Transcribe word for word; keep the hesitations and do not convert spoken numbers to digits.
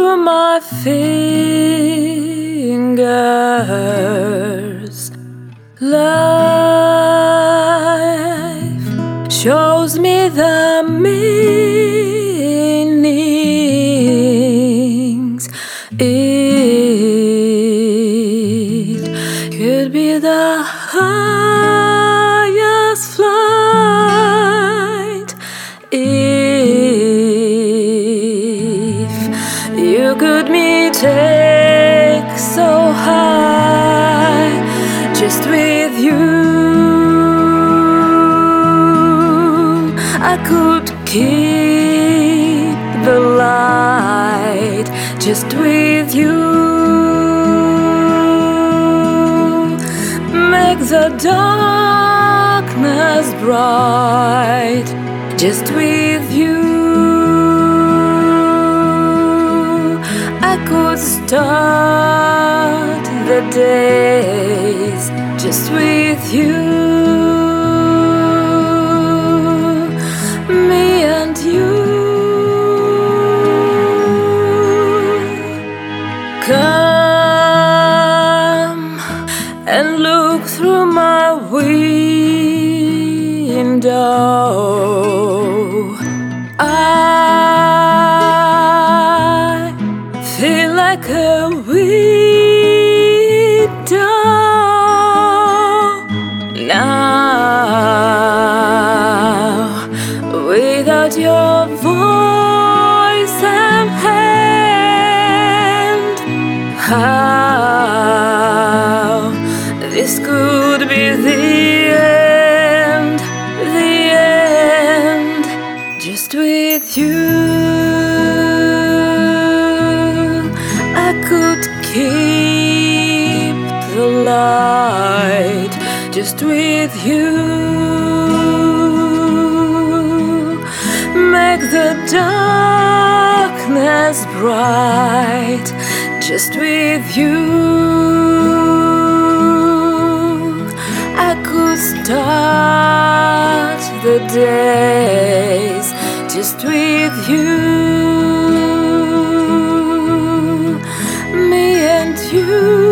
through my fingers. Life shows me the meanings. It could be the highest flight. If you could me take so high, just with you I could keep the light. Just with you make the darkness bright. Just with you I could start the days. Just with you, me and you. Come and look through my window. I feel like a widow now, without your voice and hand. How this could be the end, the end. Just with you I could keep the light. Just with you make the darkness bright. Just with you I could start the days. Just with you, me and you.